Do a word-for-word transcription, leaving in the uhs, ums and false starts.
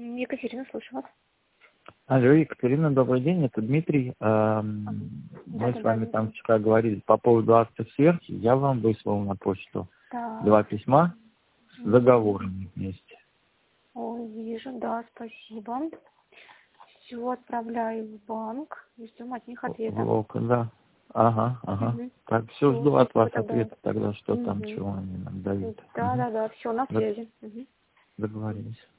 Екатерина, слушаю вас. Алло, Екатерина, добрый день, это Дмитрий. Эм, Ага. Мы Да, с да, вами да, там Дмитрий. вчера говорили по поводу акта смерти. Я вам выслал на почту Так. два письма с Мгм. договорами вместе. Ой, вижу, да, спасибо. Все, отправляю в банк и ждем от них ответа. Волка, да. Ага, ага. Угу. Так, все, Все, жду от вас тогда. ответа тогда, что там, Угу. чего они нам дают. Да, Угу. да, да, все, на связи. Угу. Договорились.